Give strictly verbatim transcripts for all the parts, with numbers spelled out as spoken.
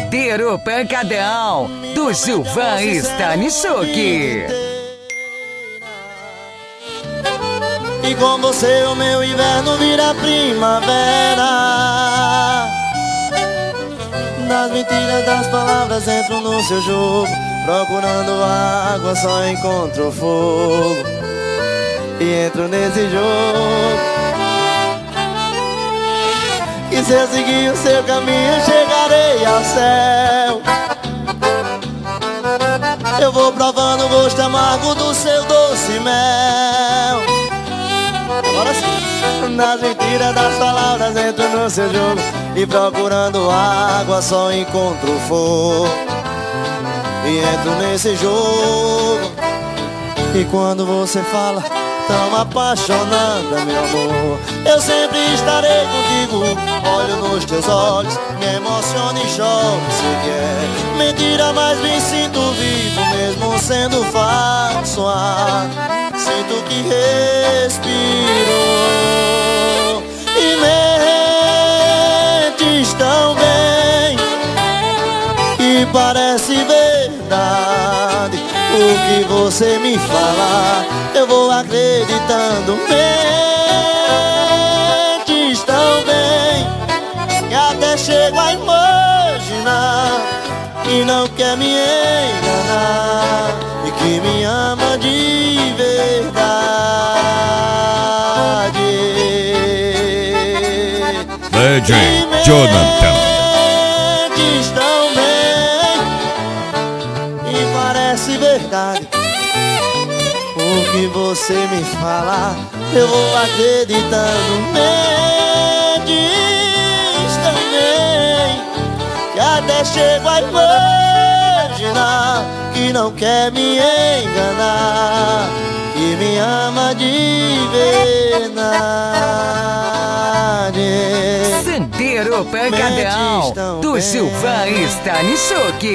Certeiro Pancadão, do Gilvan Stanisuk. E com você o meu inverno vira primavera. Nas mentiras das palavras entro no seu jogo. Procurando água só encontro fogo. E entro nesse jogo. E se eu seguir o seu caminho chegarei ao céu. Eu vou provando o gosto amargo do seu doce mel. Agora sim. Nas mentiras das palavras entro no seu jogo. E procurando água só encontro fogo. E entro nesse jogo. E quando você fala tão apaixonada, meu amor, eu sempre estarei contigo. Olho nos teus olhos, me emociono e choro. Sei que é mentira, mas me sinto vivo, mesmo sendo falso ar. Sinto que respiro e mentes tão bem. E parece verdade o que você me fala, eu vou acreditando. Mentes tão bem que até chego a imaginar que não quer me enganar e que me ama de verdade. D J Jonathan. Mentes tão bem e parece verdade o que você me fala, eu vou acreditando. Mentes também que até chego a imaginar que não quer me enganar, que me ama de verdade. Certeiro Pancadão, do Gilvan Stanisuk.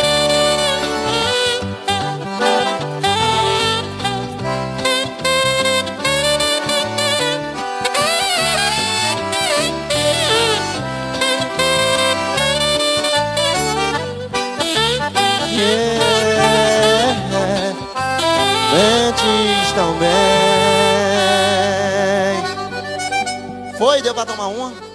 Mentes tão bem. Foi, deu pra tomar uma?